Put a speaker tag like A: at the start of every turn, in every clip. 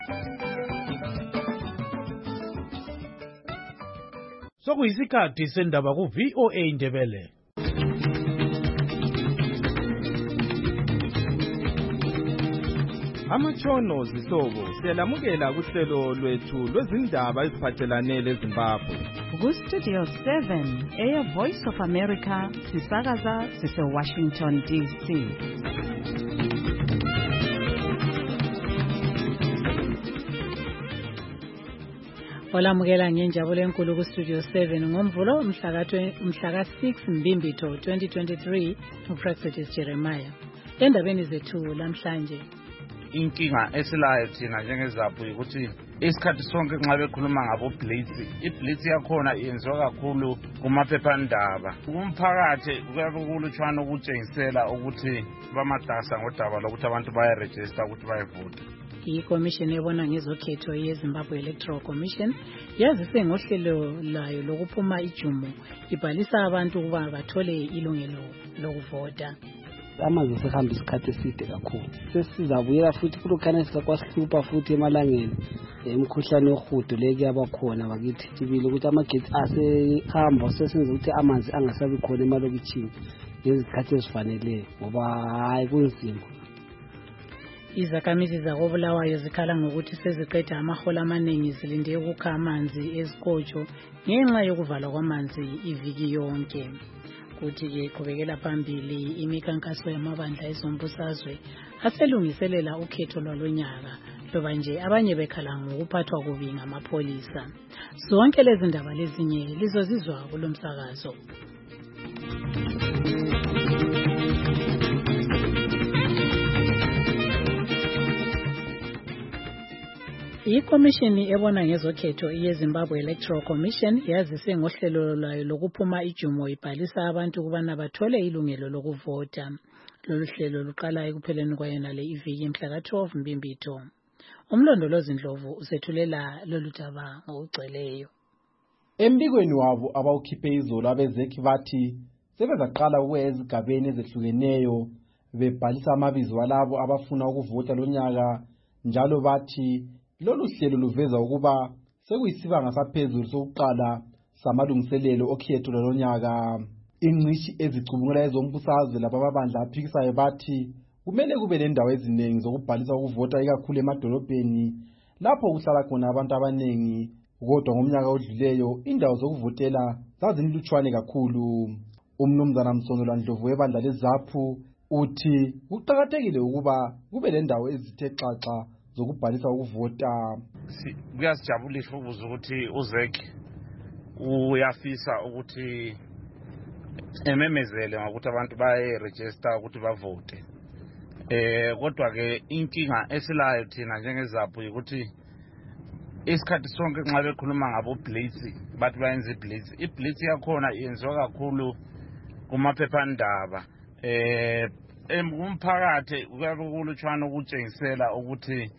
A: Sokuyisikhathi sendaba ku VOA Indebele.
B: Amatshono zihlobo siyalamukela kuhlelo lwethu lwezindaba eziphathelane leZimbabwe.
C: Ku-Studio 7, Air Voice of America, sisakaza sise-Washington, D.C. Olamukela ngenjabulo enkulu ku-Studio 7 ngomvulo mhla ka-6 Mbimbitho 2023 uPractice Jeremiah. Endabeni zethu lamhlanje,
D: inkinga esilayo thina njengeZAPU ukuthi isikhathi sonke nxa bekhuluma ngabo blitz, iblitz yakhona yenziwa kakhulu kumaphephandaba. Kumphakathi kuyabe kulutshwana ukutshengisela ukuthi bamatasa ngodaba lokuthi abantu bayaregister ukuthi bayevota.
C: iCommission ebona ngezokhetho yeZimbabwe Electoral Commission yazise ngohlelo layo lokuphuma ijumo ibhalisa abantu ukuba bathole ilungelo lokuvota.
E: Amanzi sehamba isikhathi eside kakhulu. Sesizabuyela futhi kulokhana sikakwasihlupha futhi emalangeni. Imkhuhlane yohudo leke yabakhona bakithi sibili ukuthi amagetsi asehamba sesenza ukuthi amanzi angasabi khona emalokitshini ngezikhathi ezifaneleyo ngoba hayi kunzima.
C: Izakhamizi zakoBulawayo zikhala ngokuthi seziqeda amahola amaningi zilinde ukukha amanzi ezikotsho ngenxa yokuvalwa kwamanzi iviki yonke. Kuthi-ke qhubekela phambili imikhankaso yamabandla ezombusazwe aselungiselela ukhetho lwalonyaka loba nje abanye bekhala ngokuphathwa kubi ngamapholisa. Zonke lezi ndaba lezinye lizozizwa kulo msakazo. iCommission ebona ngezokhetho yeZimbabwe Electoral Commission yazise ngohlelo lwayo lokuphuma ijumo ibhalisa abantu ukubana bathole ilungelo lokuvota. Lolu hlelo luqala ekupheleni kwayona le iviki mhla ka-12 Mbimbitho. Umlondolozi Ndlovu usethulela lolu daba ngokugcweleyo.
B: Embikweni wabo abawukhiphe izolo abezekhi bathi sebezaqala ukuya ezigabeni ezehlukeneyo bebhalisa amabizo alabo abafuna ukuvota lonyaka, njalo bathi lolu hlelo luveza ukuba sekuyisibanga saphezulu sokuqala samalungiselelo okhetho lonyaka. Ingcishi ezicubungula ezombusazwe labamabandla aphikisayo bathi kumele kube nendawo eziningi zokubhalisa ukuvota ikakhulu emadolobheni lapho kuhlala khona abantu abaningi, kodwa ngomnyaka odluleyo indawo zokuvotela zazinlutshwane kakhulu. Umnumzana Msongelwa Ndlovu webandla leZAPU uthi kuqakathekile ukuba kube lendawo ezithe xaxa zokubhalisa ukuvota.
D: Kuyasijabulisa ukuthi uZek uyafisa ukuthi ememezele ngokuthi abantu baye-register ukuthi bavote. Kodwa ke inkinga esilayo thina njengeZAPU ukuthi isikhathi sonke nxa bekhuluma ngabo blitz bathi bayenza iblitz. Iblitz yakhona yenziwa kakhulu kumaphephandaba. Kumphakathi kuyabe kulutshwana ukutshengisela ukuthi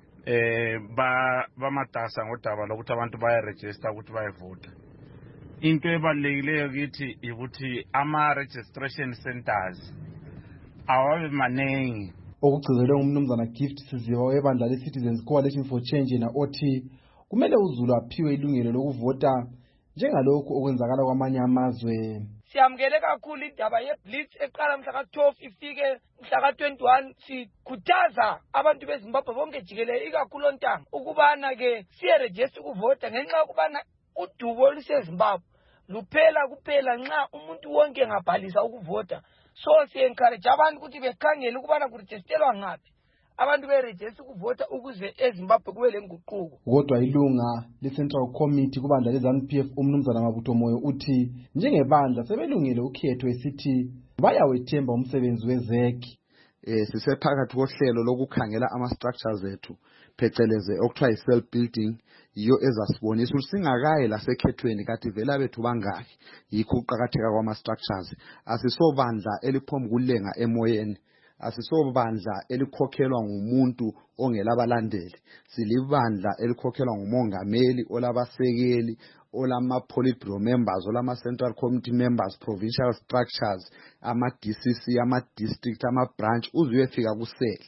D: bamatasa ngodaba lokuthi abantu bayaregister ukuthi bayevota. Into ebalulekileyo kithi ukuthi ama-registration centers awabe manengi.
B: Okugcizelwe ngumnumzana Gift Siziwa webandla le-Citizens Coalition for Change othi kumele uZulu aphiwe ilungelo lokuvota njengalokhu okwenzakala kwamanye amazwe.
F: Siyamukele kakhulu indaba yeblitz eqala mhla ka-12 ifike mhla ka-21. Sikhuthaza abantu beZimbabwe bonke jikelele ikakhulu ontanga ukubana-ke siye-register ukuvota ngenxa yokubana udubo oluseZimbabwe luphela kuphela nxa umuntu wonke engabhalisa ukuvota. So siye-encourage abantu ukuthi bekhangele ukubana kuregistelwa ngaphi abantu beregister ukuvota ukuze eZimbabwe kube lenguquko.
B: Kodwa ilunga le-Central Committee kubandla le-ZANU-PF umnumzana Mabuto Moyo uthi njengebandla sebelungile ukhetho esithi bayawethemba umsebenzi wezekhi.
G: Sisephakathi kohlelo lokukhangela ama-structures ethu pheceleze okuthiwa yi-cell building, yiyo ezasibonisa ukuthi singakayi lasekhethweni kathi vela bethu bangaki. Yikho ukuqakatheka kwama-structures. Asisobandla eliphomba ukulenga emoyeni, asisobandla elikhokhelwa ngumuntu ongelabalandeli. Silibandla elikhokhelwa ngumongameli, olabasekeli, olama-politburo members, olama-central committee members, provincial structures, ama-DCC, ama-district, ama-branch, uze uyefika kuseli.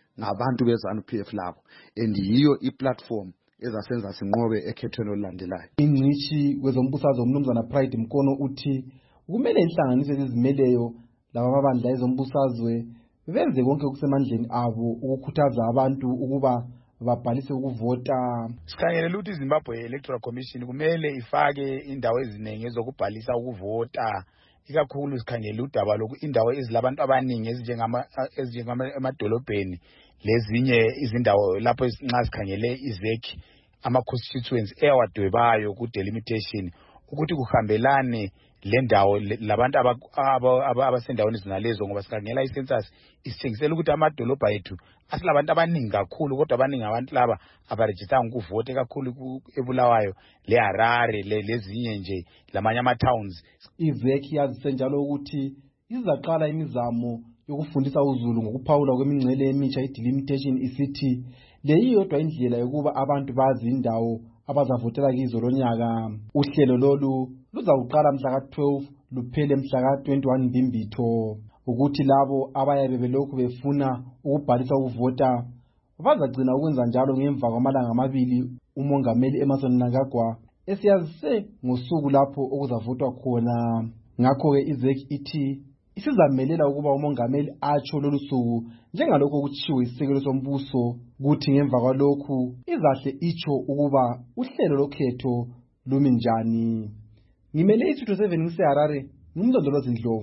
G: ngabantu beZANU-PF labo and yiyo iplatform ezasenza sinqobe ekhethweni olulandelayo.
B: Ingcitshi kwezombusazwe uMnumzana Pride Mkono uthi kumele inhlanganiso ezizimeleyo laba amabandla ezombusazwe benze konke okusemandleni abo ukukhuthaza abantu ukuba babhalise ukuvota.
H: Sikhangele ukuthi iZimbabwe Electoral Commission kumele ifake indawo eziningi ezokubhalisa ukuvota, ikakhulu sikhangele udaba lokhu indawo ezilabantu abaningi ezinjengama emadolobheni lezinye izindawo lapho nxa sikhangele izeki ama-constituents eyawadwebayo ku-delimitation ukuthi kuhambelane le ndawo labantu abasendaweni zinalezo, ngoba sikhangela i-census isitshengisela ukuthi amadolobha ethu asilabantu abaningi kakhulu, kodwa abaningi abantu laba abarejistanga ukuvota kakhulu eBulawayo leHarare lezinye nje lamanye ama-towns.
B: Izeki yazise njalo ukuthi izaqala imizamo yokufundisa uZulu ngokuphawula kwemingcele emitsha i-delimitation isithi leyiyodwa indlela yokuba abantu bazi indawo abazavotela kizo lonyaka. Uhlelo lolu luzawuqala mhla ka-12 luphele mhla ka-21 Mbimbitho, ukuthi labo abayabe belokhu befuna ukubhalisa ukuvota bazagcina ukwenza njalo ngemva kwamalanga amabili uMongameli Emmerson Mnangagwa esiyazise ngosuku lapho okuzavotwa khona. Ngakho-ke izeki ithi isizamelela ukuba uMongameli atsho lolu suku njengalokho okutshiwo isekelo sombuso, kuthi ngemva kwalokhu izahle itsho ukuba uhlelo lokhetho lumi njani. Ngimele iThuto 7 ngiseHarare, ngumlondolozi Ndlovu.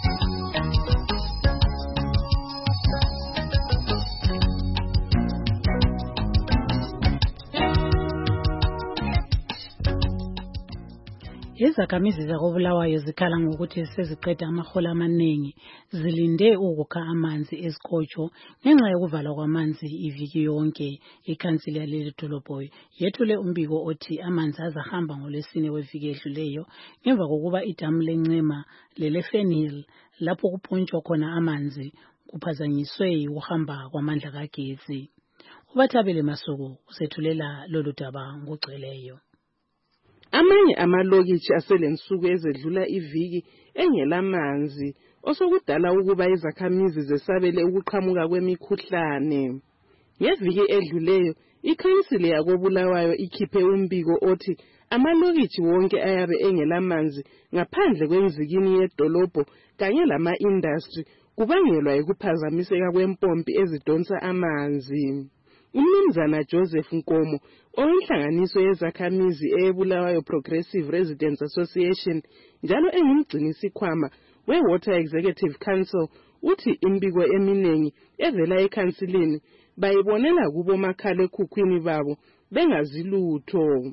C: Izakhamizi zakoBulawayo zikhala ngokuthi seziqeda amahora amaningi zilinde ukukha amanzi esikotsho ngenxa yokuvalwa kwamanzi iviki yonke. Ikhansili yaleli dolobho yethule umbiko othi amanzi azahamba ngoLwesine weviki edluleyo ngemva kokuba idamu leNcema leleFenhill lapho kupontshwa khona amanzi kuphazanyiswe ukuhamba kwamandla kagesi. uBathabile Masuku usethulela lolu daba ngogcweleyo.
I: Amanye amalokitshi aselensuku ezedlula iviki engelamanzi osokudala ukuba izakhamizi zesabele ukuqhamuka kwemikhuhlane. Ngeviki edluleyo ikhansili yakoBulawayo ikhiphe umbiko othi amalokitshi wonke ayabe engelamanzi ngaphandle kwenzikini yedolobho kanye lama-industry kubangelwa yikuphazamiseka kwempompi ezidonsa amanzi. uMnumzana Joseph Nkomo oyinhlanganiso yezakhamizi eBulawayo Progressive Residents Association njalo engumgcinisikhwama we-Water Executive Council uthi imbiko eminengi evela ekhansilini bayibonela kubo makhalekhukhwini babo bengazi lutho.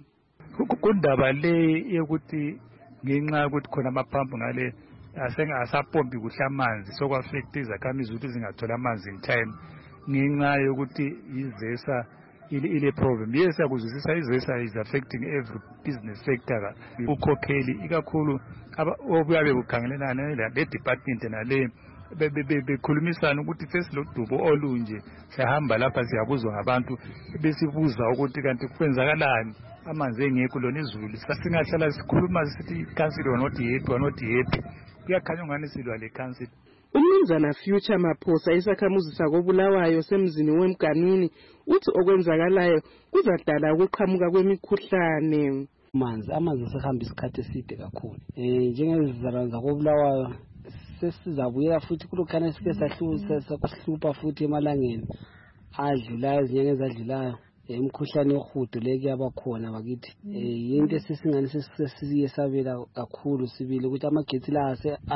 J: Kundaba le yokuthi ngenxa yokuthi khona amaphampu ngale asapompi kuhle amanzi sokwaffect izakhamizi ukuthi zingathola amanzi in time ngenxa yokuthi izesa ile problem. Yes, akuzwisisa izesa is affecting every business sector. Ukhokheli ikakhulu obuyabe bukhangelelana le department nale bekhulumisana ukuthi sesilodubo olunje sihamba lapha siyabuzwa ngabantu besibuza ukuthi kanti kwenzakalani amanzi engekho lona izulu. Singahlala sikhuluma sithi council not happy kuyakhanya ngani silwa le council.
I: uMnumzana Future Maphosa isakhamuzi sakoBulawayo semzini weMganwini uthi okwenzakalayo kuzadala ukuqhamuka kwemikhuhlane.
E: Amanzi sehamba isikhathi eside kakhulu. Njengezizalwane zakoBulawayo sesizabuyela futhi kulokhana sike sahlupha futhi emalangeni adlulayo izinyanga ezadlulayo. Imikhuhlane yohudo leke yabakhona bakithi. Into esisingane sesiyesabela kakhulu sibili ukuthi amagetsi la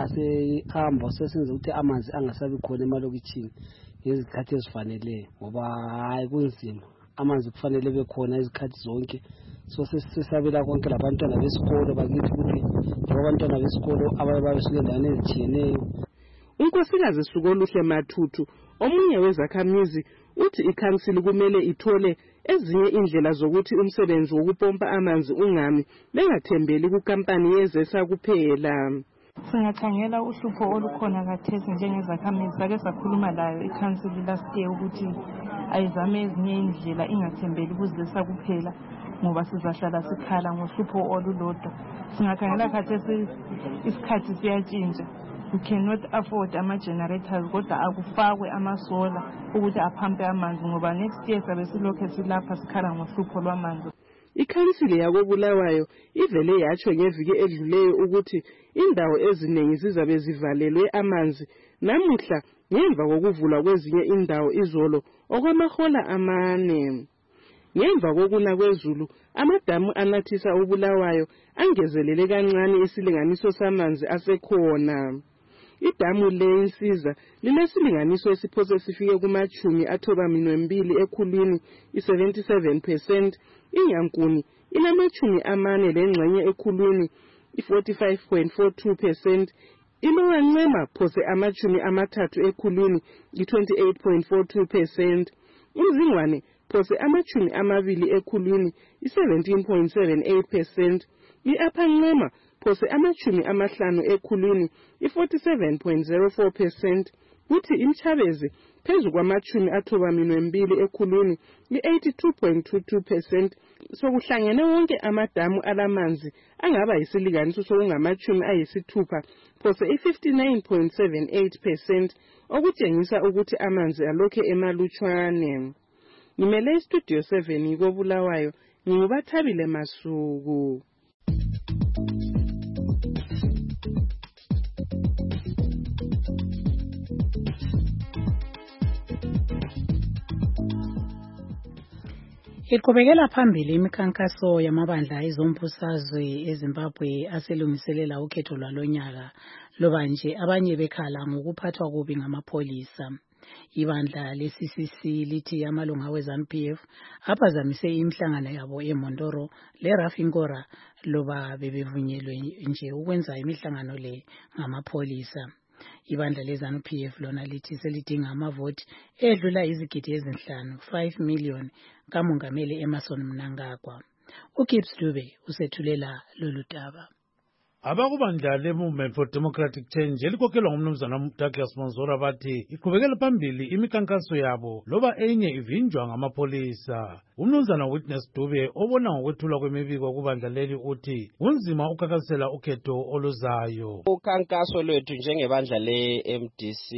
E: asehamba sesenza ukuthi amanzi angasabi khona emalokitshini ngezikhathi ezifaneleyo ngoba hayi kunzima. Amanzi kufanele bekhona izikhathi zonke. So sesisabela konke labantwana besikolo bakithi ukuthi abantwana besikolo ababesuke endaweni ezitshiyeneyo.
I: uNkosikazi Sukoluhle Mathuthu omunye wezakhamizi uthi ikhansili kumele ithole ezinye indlela zokuthi umsebenzi wokupompa amanzi ungami bengathembeli kukampani yezesa kuphela.
K: Singakhangela uhlupho olukhona kathesi njengezakhamizi sake sakhuluma layo ikhansili last year ukuthi ayizame ezinye indlela ingathembeli kuzesa kuphela ngoba sizahlala sikhala ngohlupho olulodwa. Singakhangela kathesi isikhathi siyatshintsha we cannot afford ama-generators kodwa akufakwe amasola ukuthi aphampe amanzi ngoba next year sabe silokhu silapha sikhala ngohlupho lwamanzi.
I: Ikhansili yakoBulawayo ivele yatsho ngeviki edluleyo ukuthi indawo eziningi zizabe zivalelwe amanzi namuhla ngemva kokuvulwa kwezinye indawo izolo okwamahola amane. Ngemva kokuna kwezulu amadamu anathisa uBulawayo angezelele kancane isilinganiso samanzi asekhona. Idamu leInsiza linesilinganiso esiphose sifike kuma-92 ekhulwini i-77%, iNyankuni inama-40 lengxenye ekhulwini i-45.42%, iLower Ncema phose ama-30 ekhulwini i-28.42%, uMzingwane phose ama-20 ekhulwini i-17.78%, i-Upper Ncema phose ama-50 ekhulwini i-47.04%, kuthi iMchabezi phezu kwama-92 ekhulwini i-82.22%. Sokuhlangene wonke amadamu alamanzi angaba yisilinganiso sokungama-60 phose i-59.78%, okutshengisa ukuthi amanzi alokhe emalutshwane. Ngimele iStudio 7 koBulawayo, nginguBathabile Masuku.
C: Iqhubekela phambili imikhankaso yamabandla ezombusazwe eZimbabwe aselungiselela ukhetho lwalonyaka loba nje abanye bekhala ngokuphathwa kubi ngamapholisa. Ibandla le-CCC lithi amalunga we-ZANU-PF aphazamise imihlangano yabo eMondoro leRafinkora loba bebevunyelwe nje ukwenza imihlangano le ngamapholisa. Ibandla le-ZANU-PF lona lithi selidinga amavoti edlula izigidi ezinhlanu 5 million kamongameli Emmerson Mnangagwa. uGibbs Dube usethulela lolu daba.
A: Abakubandla le-Movement for Democratic Change elikhokelwa ngumnumzana Douglas Monzora bathi iqhubekela phambili imikhankaso yabo loba enye ivinjwa ngamapholisa. Umnumzana Witness Dube obona ngokwethulwa kwemibiko kubandla leli uthi kunzima ukukhankasela ukhetho oluzayo.
L: Ukhankaso lwethu njengebandla le-MDC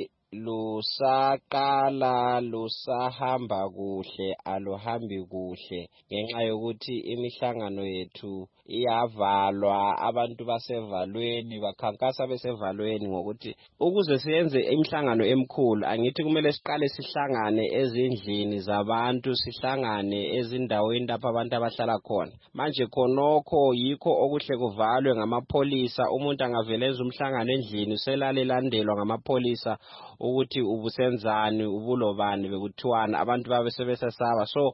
L: lusaqala lusahamba kuhle aluhambi kuhle ngenxa yokuthi imihlangano yethu iyavalwa, abantu basevalweni bakhankasa besevalweni ngokuthi ukuze siyenze imihlangano emkhulu angithi kumele siqale sihlangane ezindlini zabantu, sihlangane ezindaweni lapho abantu abahlala khona. Manje khonokho yikho okuhle kuvalwe ngamapholisa. Umuntu angaveleza umhlangano endlini selalelandelwa ngamapholisa ukuthi ubusenzani ubulobani bekuthiwana, abantu babe sebesesaba. So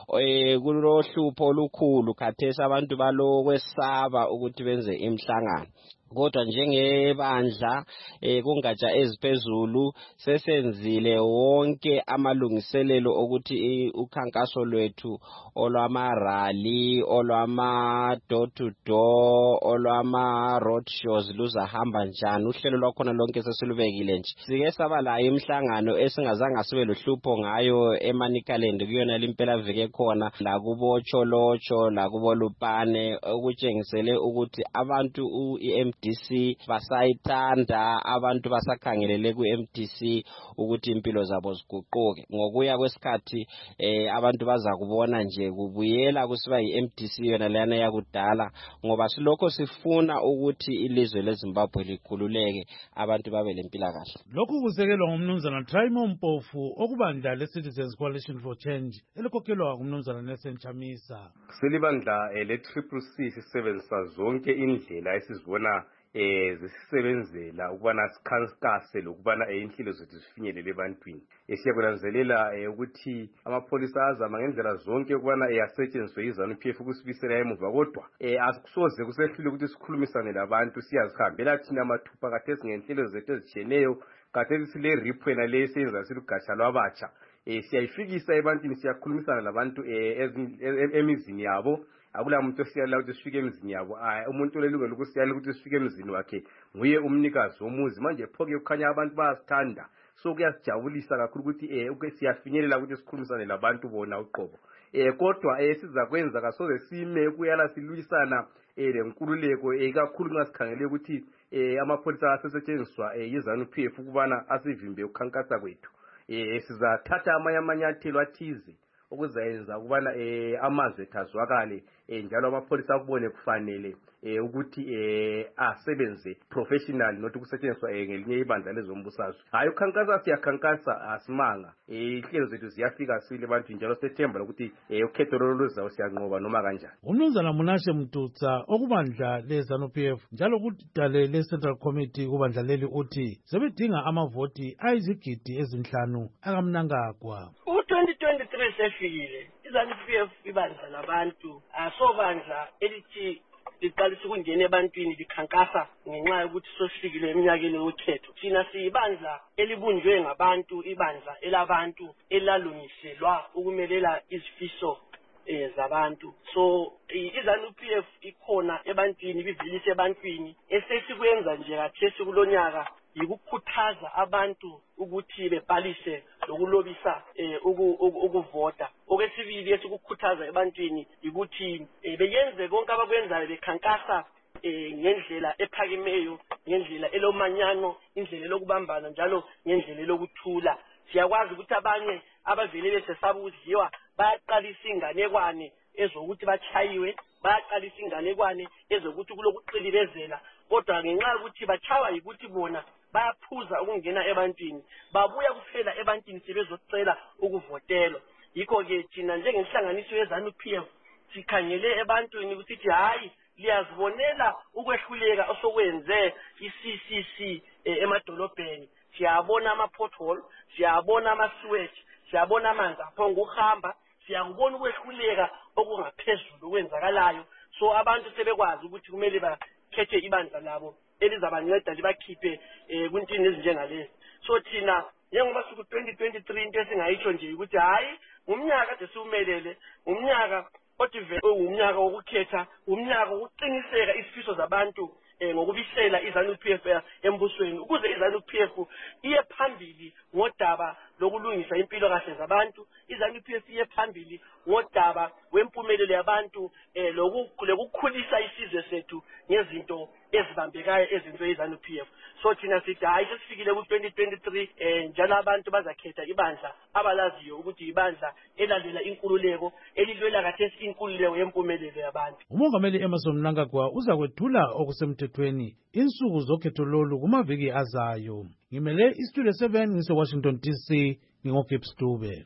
L: kulohlupho olukhulu khathesi abantu balokwesaba ukuthi benze imihlangano. Kodwa njengebandla kungatsha eziphezulu sesenzile wonke amalungiselelo ukuthi ukhankaso lwethu olwamarally, olwama door to door, olwama road shows luzahamba njani. Uhlelo lwakhona lonke sesilubekile nje. Sike saba la imihlangano esingazange sibe lohlupho ngayo eManicaland kuyona limpela veke khona la kubo Cholocho la kubo Lupane, okutshengisele ukuthi abantu MDC basayithanda, abantu basakhangelele ku-MDC ukuthi impilo zabo ziguquke. Ngokuya kwesikhathi abantu baza kubona nje kubuyela kusiba yi-MDC yona lana yakudala, ngoba silokho sifuna ukuthi ilizwe leZimbabwe likhululeke, abantu babe lempilakahle.
A: Lokhu kusekelwa ngumnumzana Traimo Mpofu okubandla le-Citizens Coalition for Change elikhokhelwa ngumnumzana Nelson Chamisa.
M: Silibandla le-CCC sisebenzisa zonke indlela esizibona zisebenzela ukubana sikhankase lokubana inhlelo zethu zifinyelele ebantwini. Siyakunanzelela ukuthi amapholisa azama ngendlela zonke ukubana asetshenziswe yiZANU-PF ukusibisela emuva, kodwa asikusoze kusehlule ukuthi sikhulumisane labantu, siyazihambela thina amathupha kathesi ngenhlelo zethu ezitshiyeneyo. Kathesi sile RIP wena le esenza silugatsha lwabatsha, siyayifikisa ebantwini, siyakhulumisana labantu emizini yabo. Akula muntu osiyala ukuthi sifike emizini yabo. Umuntu olelungelo lokusiyala ukuthi sifike emizini wakhe nguye umnikazi womuzi. Manje phoke kukhanya abantu bayasithanda, so kuyasijabulisa kakhulu ukuthi siyafinyelela ukuthi sikhulumisane labantu bona uqobo. Kodwa sizakwenza kasoze sime kuyala silwisana lenkululeko, ikakhulu nxa sikhangele ukuthi amapholisa asesetshenziswa yiZANU-PF ukubana asivimbe ukukhankasa kwethu sizathatha amanye amanyathelo athize okuzayenza ukubana amazwi ethu azwakale njalo amapholisa akubone kufanele ukuthi asebenze professional not ukusetshenziswa ngelinye ibandla lezombusazwe. Hayi ukhankasa siyakhankasa asimanga inhlelo zethu ziyafika sile abantu njalo sethemba lokuthi ukhetho loluzayo siyanqoba noma kanjani.
A: Umnumzana Munashe Mtutsa okubandla leZANU-PF njalo kudale le-Central Committee kubandla leli uthi sebedinga amavoti ayizigidi ezinhlanu akamnangagwa.
N: 2023 sefikile iZANU-PF ibandla labantu asobandla elithi liqalisa ukungena ebantwini likhankasa ngenxa yokuthi sofikile eminyakeni yokhetho. Thina siyibandla elibunjwe ngabantu, ibandla elabantu elalungiselwa ukumelela izifiso zabantu. So iZANU-PF ikhona ebantwini, bivilise ebantwini. Esesikwenza nje kathesi kulonyaka yikukhuthaza abantu ukuthi bebhalise lokulobisa ukuvota. Okwesibili esikukhuthaza ebantwini ukuthi beyenze konke abakwenzayo bekhankasa ngendlela ephakemeyo, ngendlela elomanyano, indlela lokubambana njalo ngendlela lokuthula. Siyakwazi ukuthi abanye abavele besesaba ukudliwa bayaqalisa inganekwane ezokuthi bachayiwe, bayaqalisa inganekwane ezokuthi kulokuqilibezela, kodwa ngenxa yokuthi bachawa yikuthi bona bayaphuza ukungena ebantwini, babuya kuphela ebantwini sebezocela ukuvotela. Yikho ke thina njengenhlanganiso yeZANU-PF sikhangele ebantwini ukuthi hayi liyazibonela ukwehluleka osokwenze iCCC emadolobheni. Siyabona ama-pothole, siyabona ama-sewage, siyabona amanzi aphonga ukuhamba, siyakubona ukwehluleka okungaphezulu okwenzakalayo. So abantu sebekwazi ukuthi kumele bakhethe ibandla labo elizabanceda libakhiphe kwintini ezinjengalezi. So thina njengoba siku 2023 into esingayitsho nje ukuthi hayi umnyaka kade siwumelele, umnyaka othi umnyaka wokukhetha, umnyaka wokuqiniseka isifiso zabantu ngokubisela iZANU-PF embusweni ukuze iZANU-PF iye phambili ngodaba lokulungisa impilo kahle zabantu, iZANU-PF iye phambili ngodaba wempumelelo yabantu lokukhulisa isizwe sethu ngezinto ezibambekayo ezinto iZANU-PF. So thina sithi hayi sesifikile ku-2023 njalo abantu bazakhetha ibandla abalaziyo ukuthi ibandla elalela inkululeko, elilwela kathesi inkululeko yempumelelo yabantu.
A: Umongameli Emmerson Mnangagwa uzakwethula okusemthethweni insuku zokhetho lolu kumaviki azayo. Ngimele iStudio 7 ngise-Washington DC, ngingoGibbs Dube.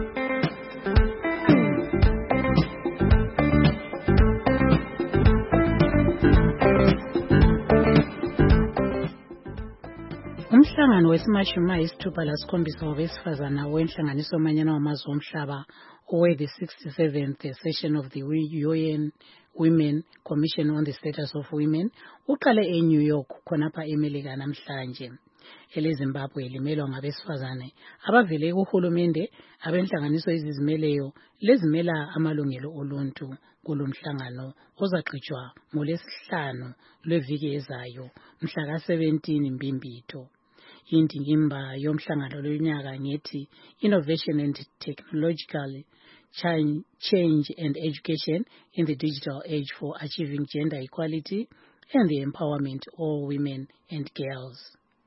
C: Umhlangano wesimashuma isithupha lasikhombisa wabesifazana wenhlanganiso omanyana wamazwe omhlaba the 67th session of the UN Women Commission on the Status of Women uqale eNew York khonapha eMelika namhlanje. EleZimbabwe limelwa ngabesifazane abavele kuhulumende, abenhlanganiso ezizimeleyo lezimela amalungelo oluntu. Kulomhlangano ozaqhutshwa ngoLwesihlanu lweviki ezayo mhla ka-17 Mbimbitho. Indingimba yomhlangano lonyaka ngethi Innovation and Technological Change and Education in the Digital Age for Achieving Gender Equality and the Empowerment of all Women and Girls.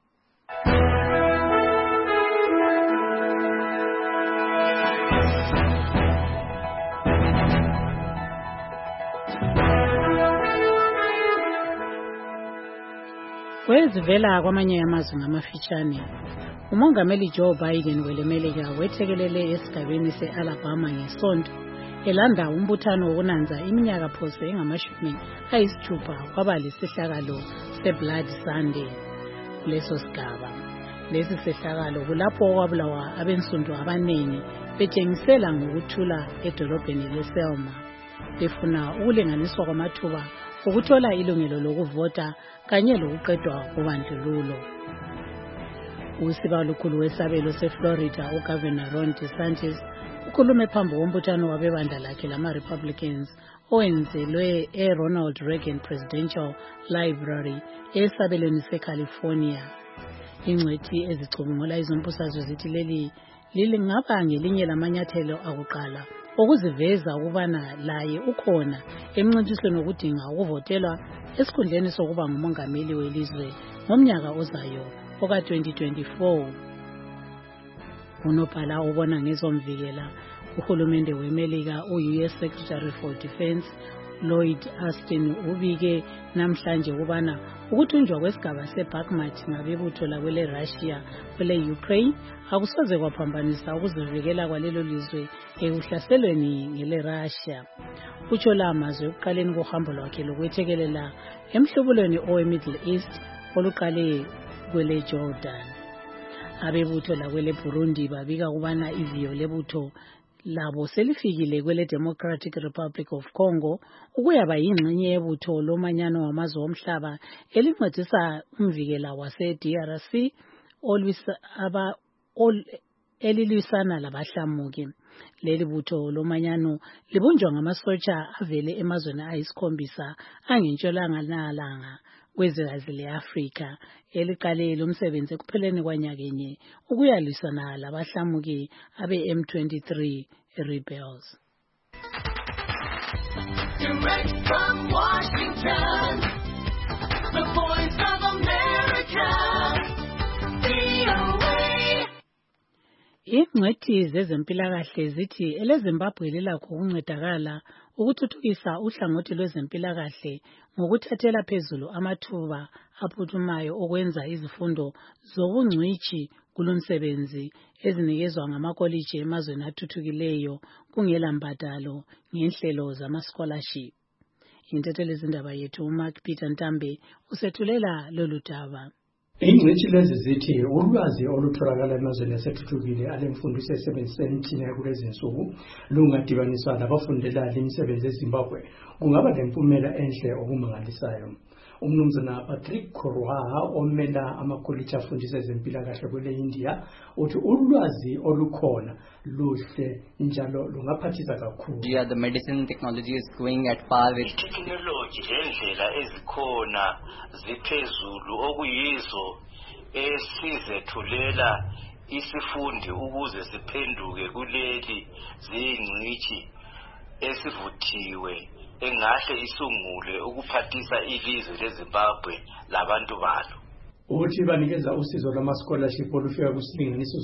C: Kwezivela kwamanye amazwe ngamafitshane, umongameli Joe Biden welemelika wethekelele esigabeni se-Alabama ngesonto elanda umbuthano wokunanza iminyaka phose engama-60 kwaba lesihlakalo se-Blood Sunday kuleso sigaba. Lesi sehlakalo kulapho okwabulawa abensundu abanengi betshengisela ngokuthula edolobheni leSelma befuna ukulinganiswa kwamathuba ukuthola ilungelo lokuvota kanye lokuqedwa kobandlululo. Usiba olukhulu wesabelo seFlorida uGovernor Ron DeSantis ukhulume phambi kombuthano wabebandla lakhe lama-Republicans owenzelwe eRonald Reagan Presidential Library esabelweni seCalifornia. Ingcwethi ezicubungula izombusazwe zithi leli lingaba ngelinye lamanyathelo akuqala okuziveza ukubana laye ukhona emncintisweni wokudinga ukuvotelwa esikhundleni sokuba ngumongameli welizwe ngomnyaka ozayo oka-2024. Unobhala obona ngezomvikela uhulumende weMelika u-US Secretary for Defense Lloyd Austin ubike namhlanje ukubana ukuthunjwa kwesigaba seBakhmut ngabebutho lakwele Russia kwele Ukraine akusoze kwaphambanisa ukuzivikela kwalelo lizwe ekuhlaselweni ngele Russia. Utsho la mazwe ekuqaleni kohambo lwakhe lokwethekelela emhlubulweni owe-Middle East oluqale kwele Jordan. Abebutho lakwele Burundi babika ukubana iviyo lebutho labo selifikile kwele Democratic Republic of Congo ukuyaba yingxenye yebutho lomanyano wamazwe omhlaba elincedisa umvikela wase-DRC elilwisana labahlamuki. Leli butho lomanyano libunjwa ngamasotsha avele emazweni ayisikhombisa angentshonalanga kwezwekazi le-Afrika eliqale lomsebenzi ekupheleni kwanyakenye ukuyalwisana labahlamuki abe-M23 rebels.
O: Direct from Washington, the Voice of America, VOA.
C: Ingcwethi zezempilakahle zithi eleZimbabwe lilakho ukuncedakala ukuthuthukisa uhlangothi lwezempilakahle ngokuthathela phezulu amathuba aphuthumayo okwenza izifundo zobungcwitshi kulomsebenzi ezinikezwa ngamakoliji emazweni athuthukileyo kungela mbadalo ngenhlelo zama-scholarship. Intatheli zindaba yethu uMark Peter Ntambe usethulela lolu daba.
P: Ingcitshi lezi zithi ulwazi olutholakala emazweni asethuthukile alemfundiso esebenziseni thina kulezi insuku lungadibaniswa labafundela imisebenzi eZimbabwe kungaba lempumela enhle okumangalisayo. Umnumzana Patrick Korwaha omela amakoliji afundisa ezempilakahle kwele India uthi ulwazi olukhona luhle njalo lungaphathisa kakhulu.
Q: The medicine technology is going at par with
R: technology lendlela ezikhona ziphezulu okuyizo esizethulela isifundi ukuze siphenduke kuleli zingcitshi esivuthiwe engahle isungule ukuphathisa ilizwe leZimbabwe labantu balo.
P: Uthi banikeza usizo lwama-scholarship olufika kusilinganiso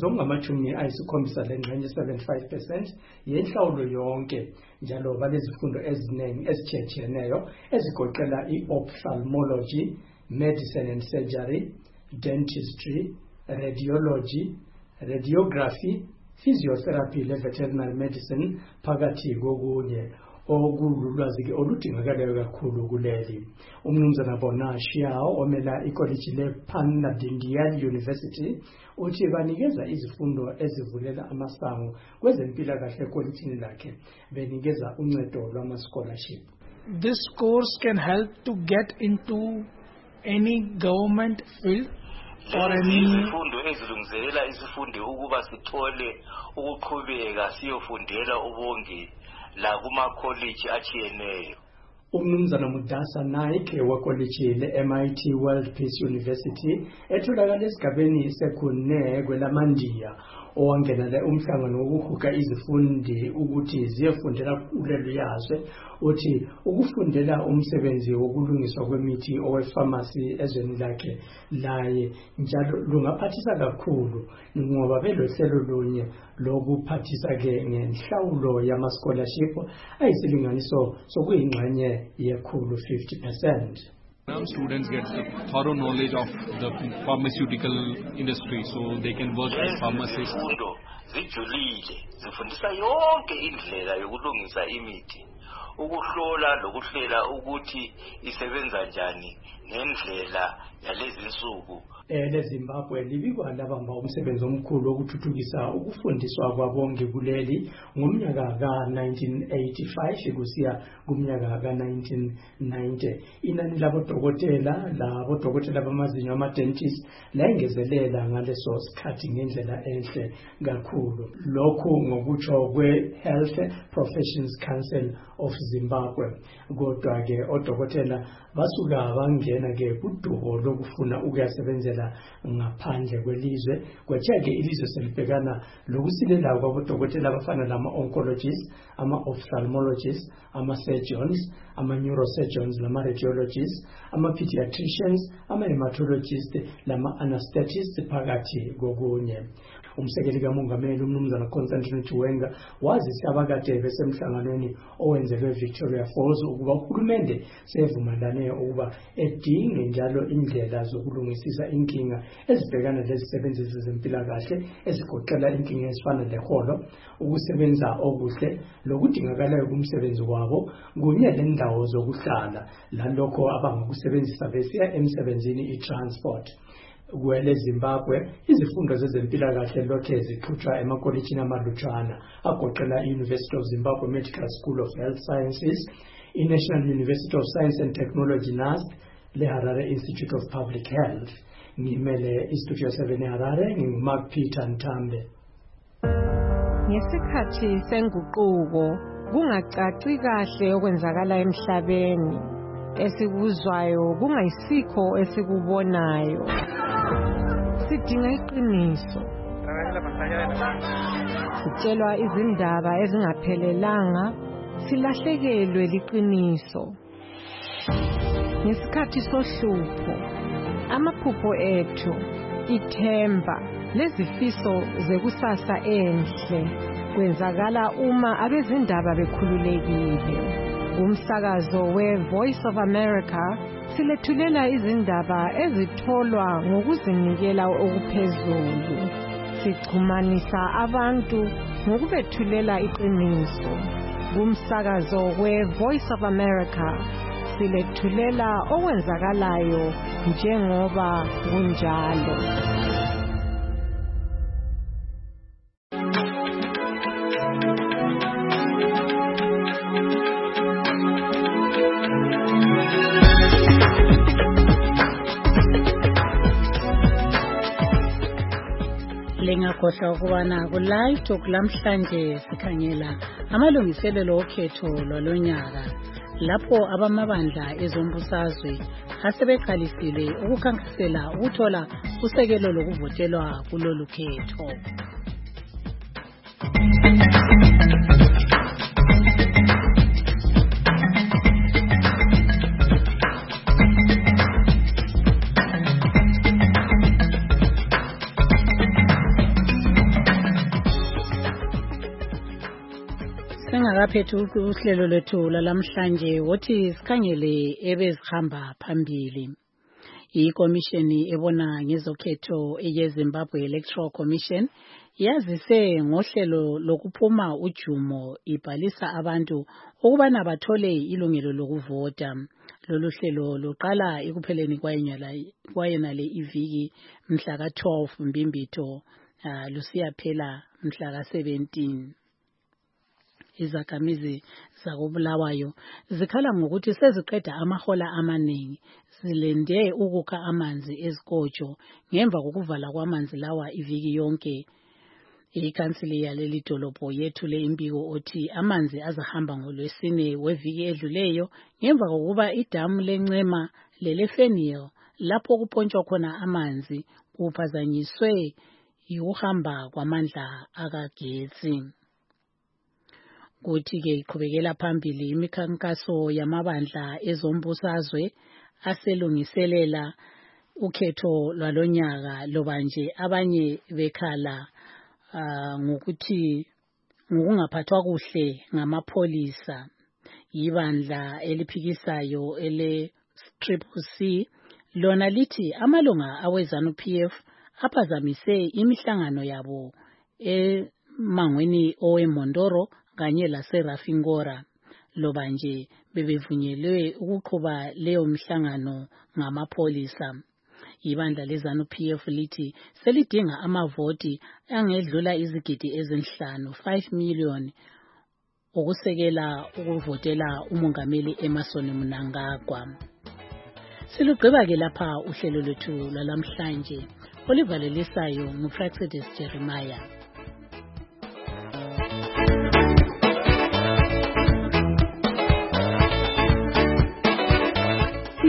P: songama-75% yenhlawulo yonke njalo balezifundo eziningi ezitshiyetshiyeneyo ezigoqela i-ophthalmology, medicine and surgery, dentistry, radiology, radiography, physiotherapy le-veterinary medicine phakathi kokunye okululwazi-ke oludingakalayo kakhulu kuleli. Umnumzana Bona Xiao omela ikoliji le-Pan-Nadidian University uthi banikeza izifundo ezivulela amasango kwezempilakahle ekolijini lakhe benikeza uncedo lwama-scholarship.
S: This course can help to get into any government field or any
R: izifundo ezilungiselela isifundi ukuba sithole ukuqhubeka siyofundela ubongi la kuma-college achiyeneyo.
P: Umnumzana Mudasa Naik wekoliji le-MIT World Peace University etholakala esigabeni sekune kwelamandiya owangena umhlangano wokuhuga izifundi ukuthi ziyefundela kulelo yazwe uthi ukufundela umsebenzi wokulungiswa kwemithi owepharmacy ezweni lakhe laye njalo lungaphathisa kakhulu ngoba belohlelo lunye lokuphathisa-ke ngenhlawulo yama-scholarship ayisilinganiso sokuyingxenye yekhulu 50%.
T: Students get thorough knowledge of the pharmaceutical industry so they can work as pharmacists.
R: Zijulile zifundisa yonke indlela yokulungisa imithi ukuhlola lokuhlela ukuthi isebenza njani ngendlela yalezi insuku.
P: LeZimbabwe libikwa labamba umsebenzi omkhulu wokuthuthukisa ukufundiswa kwabonke kuleli ngomnyaka ka-1985 kusiya kumnyaka ka-1990. Inani labodokotela bamazinyo ama-dentist layengezelela ngaleso sikhathi ngendlela enhle kakhulu. Lokhu ngokutsho kwe-Health Professions Council of Zimbabwe. Kodwa ke odokotela basuka bangena ke kudumo lokufuna ukuyasebenzela ngaphandle kwelizwe. Kwathi ke ilizwe selibhekana lokusilela kwabodokotela abafana lama-oncologists, ama-ophthalmologists, ama-surgeons, ama-neurosurgeons, lama-radiologists, ama-pediatricians, ama-hematologists, lama-anesthetists phakathi kokunye. Umsekeli kamongameli umnumzana Constantine Chiwenga wazise abakade besemhlanganweni owenzelwe Victoria Falls ukuba uhulumende sevumelane ukuba edinge njalo indlela zokulungisisa inkinga ezibhekana lezisebenzi zezempilakahle ezigoqela inkinga ezifana leholo, ukusebenza okuhle lokudingakalayo kumsebenzi wabo kunye lendawo zokuhlala lalokho abangakusebenzisa besiya emsebenzini i-transport. Kwele Zimbabwe izifundo zezempilakahle lokhe ziqhutshwa emakolejini amalutshwana agoqela i-University of Zimbabwe Medical School of Health Sciences, i-National University of Science and Technology NUST, le-Harare Institute of Public Health. Ngimele iStudio 7 eHarare, nginguMark Peter Ntambe.
U: Ngesikhathi senguquko kungacaci kahle okwenzakala emhlabeni, esikuzwayo kungayisikho esikubonayo. Sidinga iqiniso. Sitshelwa izindaba ezingaphelelanga, silahlekelwe liqiniso. Ngesikhathi sohlupho, amaphupho ethu, ithemba, lezifiso zekusasa enhle kwenzakala uma abezindaba bekhululekile. Umsakazo we-Voice of America silethulela izindaba ezitholwa ngokuzinikela okuphezulu. Sixhumanisa abantu ngokubethulela iqiniso. Kumsakazo we-Voice of America silethulela okwenzakalayo njengoba kunjalo.
C: Lingakhohlwa ukubana ku-live talk lamhlanje sikhangela amalungiselelo okhetho lwalonyaka lapho abamabandla ezombusazwe asebeqalisile ukukhankasela ukuthola usekelo lokuvotelwa kulolu khetho. Sengakaphethe uhlelo lwethu lalamhlanje wothi sikhangele ebezihamba phambili. Ikomishini ebona ngezokhetho eyeZimbabwe Electoral Commission yazise ngohlelo lokuphuma ujumo ibhalisa abantu ukubana bathole ilungelo lokuvota. Lolu hlelo luqala ekupheleni kwayena le iviki mhla ka-12 Mbimbitho lusiya phela mhla ka-17. Izakhamizi zakobulawayo zikhala ngokuthi seziqeda amahola amaningi zilende ukukha amanzi ezikotsho ngemva kokuvala kwamanzi lawa iviki yonke. Ikhansili yaleli dolobho yethule imbiko othi amanzi azahamba ngoLwesine weviki edluleyo ngemva kokuba idamu leNcema leleFenil lapho kupontshwa khona amanzi kuphazanyiswe ukuhamba kwamandla akagetsi. Kuthi-ke iqhubekela phambili imikhankaso yamabandla ezombusazwe aselungiselela ukhetho lwalonyaka loba nje abanye bekhala ngokuthi ngokungaphathwa kuhle ngamapholisa. Ibandla eliphikisayo ele-CCC lona lithi amalunga aweZANU-PF aphazamise imihlangano yabo emangweni oweMondoro kanye laseRafingora loba nje bebevunyelwe ukuqhuba leyo mhlangano ngamapholisa. Ibandla leZANU-PF lithi selidinga amavoti angedlula izigidi ezinhlanu 5 million ukusekela ukuvotela umongameli Emmerson Mnangagwa. Silugqiba ke lapha uhlelo lwethu lwalamhlanje olivalelisayo nguPractice Jeremiah.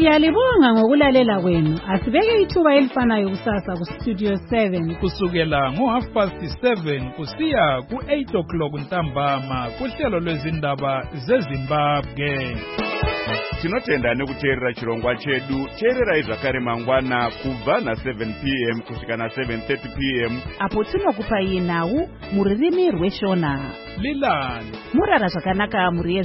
C: Siyalibonga ngokulalela kwenu. Asibeke ithuba elifanayo kusasa ku Studio 7
D: kusukela ngo7:30 kusiya ku8 ntambama kuhlelo lwezindaba zeZimbabwe.
V: Tinotenda nekuteerera chirongwa chedu. Teerera zvakare mangwana kubva na7 p.m. kusvika na7:30 p.m.
W: apo tinokupai nhau mururimi rweshona.
D: Lilani
W: murara zvakanaka muri